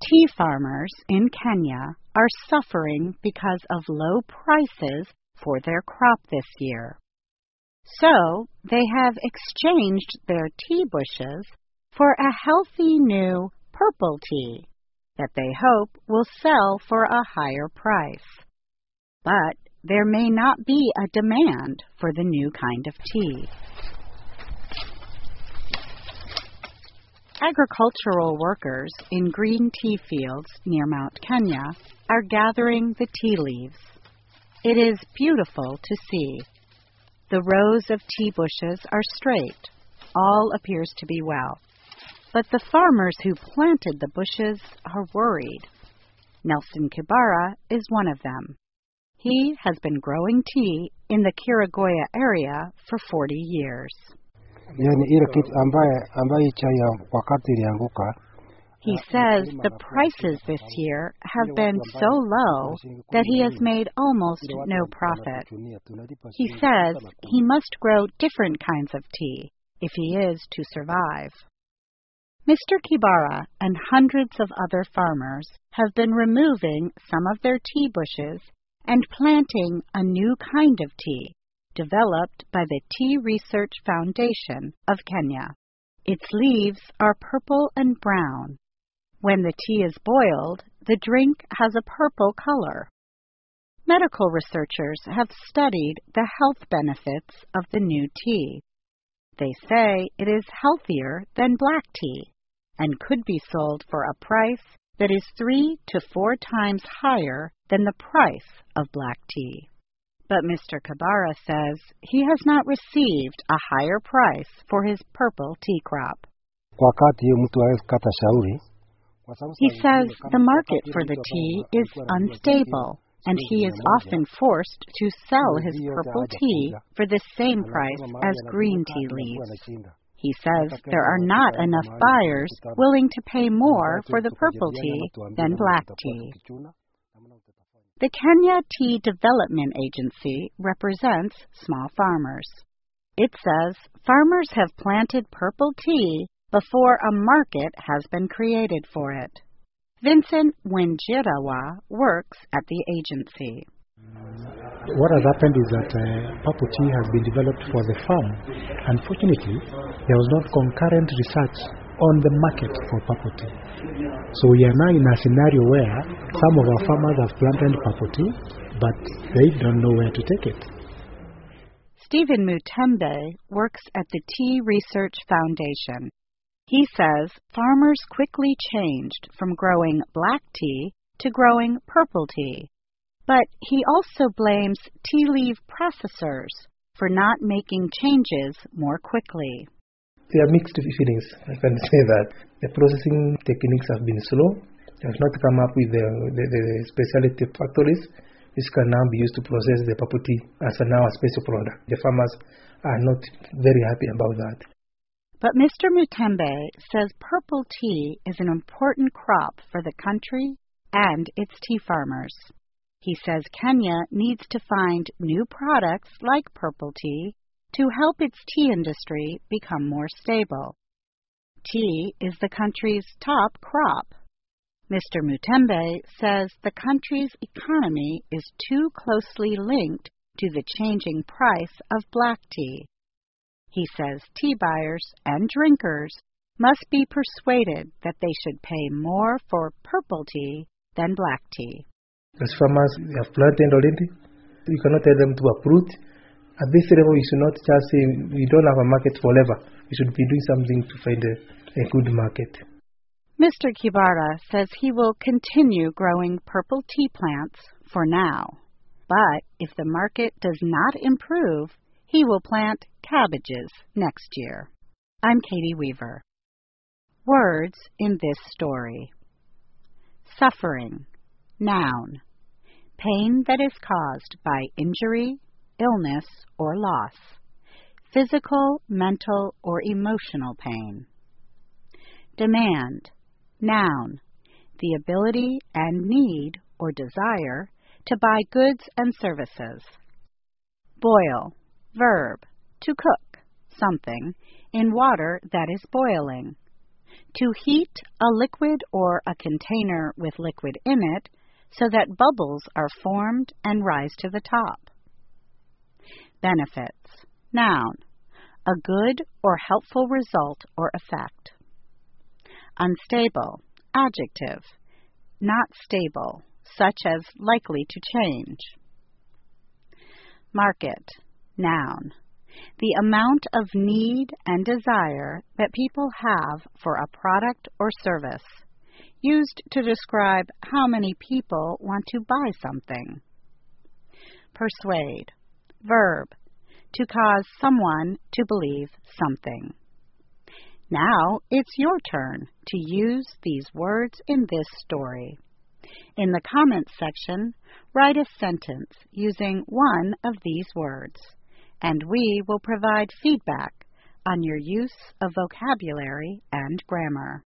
Tea farmers in Kenya are suffering because of low prices for their crop this year. So they have exchanged their tea bushes for a healthy new purple tea that they hope will sell for a higher price. But there may not be a demand for the new kind of tea. Agricultural workers in green tea fields near Mount Kenya are gathering the tea leaves. It is beautiful to see. The rows of tea bushes are straight. All appears to be well. But the farmers who planted the bushes are worried. Nelson Kibara is one of them. He has been growing tea in the Kiragoya area for 40 years. He says the prices this year have been so low that he has made almost no profit. He says he must grow different kinds of tea if he is to survive. Mr. Kibara and hundreds of other farmers have been removing some of their tea bushes and planting a new kind of tea developed by the Tea Research Foundation of Kenya. Its leaves are purple and brown. When the tea is boiled, the drink has a purple color. Medical researchers have studied the health benefits of the new tea. They say it is healthier than black tea and could be sold for a price that is 3 to 4 times higher than the price of black tea. But Mr. Kibara says he has not received a higher price for his purple tea crop. He says the market for the tea is unstable, and he is often forced to sell his purple tea for the same price as green tea leaves. He says there are not enough buyers willing to pay more for the purple tea than black tea. The Kenya Tea Development Agency represents small farmers. It says farmers have planted purple tea before a market has been created for it. Vincent Wenjirawa works at the agency. What has happened is that purple tea has been developed for the farm. Unfortunately, there was not concurrent research on the market for purple tea. So we are now in a scenario where some of our farmers have planted purple tea, but they don't know where to take it. Stephen Mutembe works at the Tea Research Foundation. He says farmers quickly changed from growing black tea to growing purple tea. But he also blames tea leaf processors for not making changes more quickly. There are mixed feelings, I can say that. The processing techniques have been slow. They have not come up with the specialty factories which can now be used to process the purple tea as now a special product. The farmers are not very happy about that. But Mr. Mutembe says purple tea is an important crop for the country and its tea farmers. He says Kenya needs to find new products like purple tea to help its tea industry become more stable. Tea is the country's top crop. Mr. Mutembe says the country's economy is too closely linked to the changing price of black tea. He says tea buyers and drinkers must be persuaded that they should pay more for purple tea than black tea. As farmers, they have planted already. You cannot tell them to uproot. At this level, you should not just say we don't have a market forever. We should be doing something to find a good market. Mr. Kibara says he will continue growing purple tea plants for now. But if the market does not improve, he will plant cabbages next year. I'm Katie Weaver. Words in this story. Suffering. Noun. Pain that is caused by injury, illness, or loss. Physical, mental, or emotional pain. Demand. Noun. The ability and need or desire to buy goods and services. Boil. Verb. To cook something in water that is boiling. To heat a liquid or a container with liquid in it so that bubbles are formed and rise to the top. Benefits. Noun. A good or helpful result or effect. Unstable. Adjective. Not stable, such as likely to change. Market. Noun. The amount of need and desire that people have for a product or service, used to describe how many people want to buy something. Persuade. Verb. To cause someone to believe something. Now it's your turn to use these words in this story. In the comments section, write a sentence using one of these words, and we will provide feedback on your use of vocabulary and grammar.